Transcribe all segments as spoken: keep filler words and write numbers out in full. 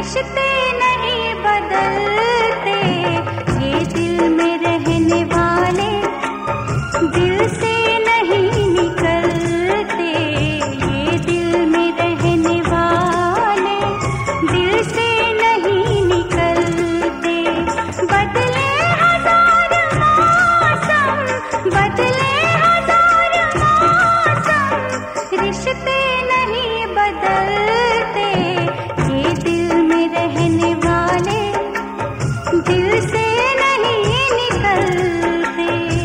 रिश्ते नहीं बदलते, ये दिल में रहने वाले दिल से नहीं निकलते, ये दिल में रहने वाले दिल से नहीं निकलते। बदले हजार मौसम, बदले हजार मौसम, रिश्ते नहीं बदलते, ये दिल में रहने वाले दिल से नहीं निकलते।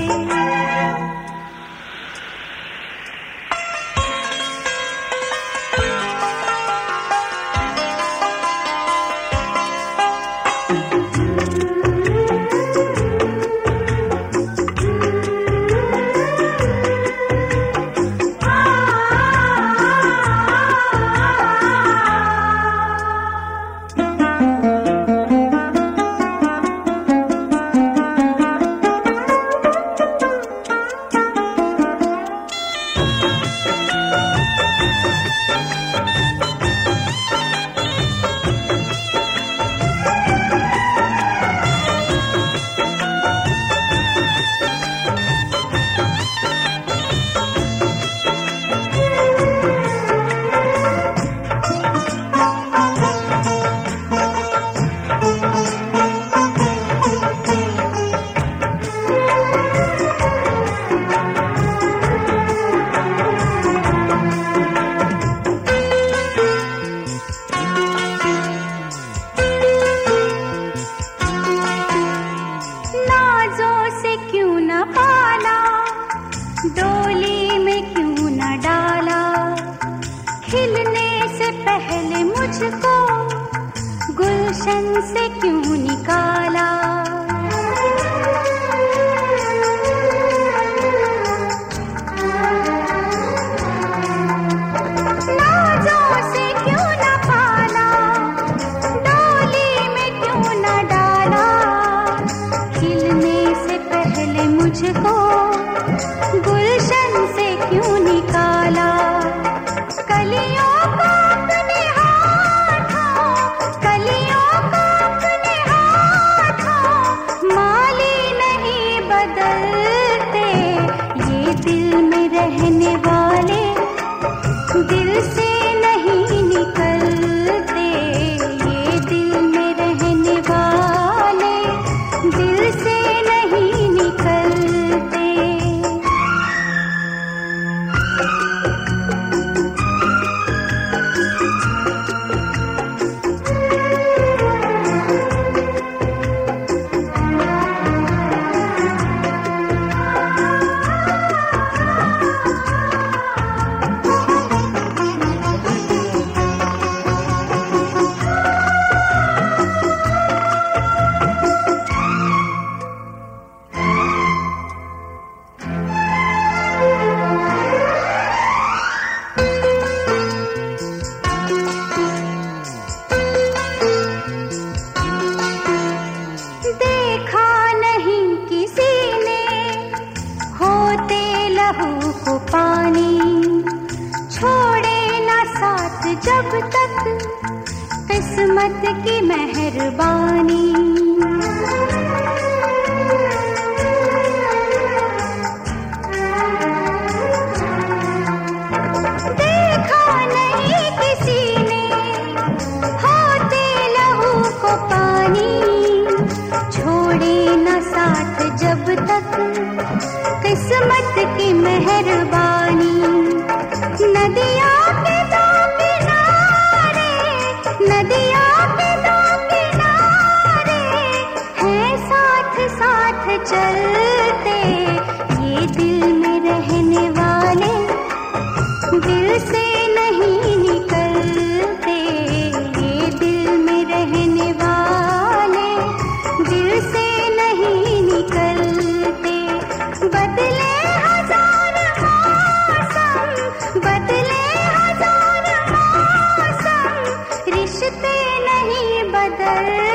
डोली में क्यों न डाला, खिलने से पहले मुझको गुलशन से क्यों निकाला। नाज़ों से क्यों न पाला, डोली में क्यों न डाला, खिलने से पहले मुझको गुलशन से क्यों निकाला। कलियों को अपने हाथों, कलियों को अपने हाथों, माली नहीं बदलते, ये दिल में रहने वाले दिल से नहीं निकलते, ये दिल में रहने वाले दिल से नहीं निकलते। को पानी छोड़े ना साथ जब तक किस्मत की मेहरबानी। देखा नहीं किसी ने होते लहू को पानी, छोड़े ना साथ जब तक किस्मत की मेहरबानी। नदियों के दो किनारे, नदियों के दो किनारे हैं साथ साथ चलते, ये दिल में रहने वाले दिल से नहीं निकलते, ये दिल में रहने वाले दिल से नहीं निकलते। बदले हजार मौसम, बदले हजार मौसम, रिश्ते नहीं बदल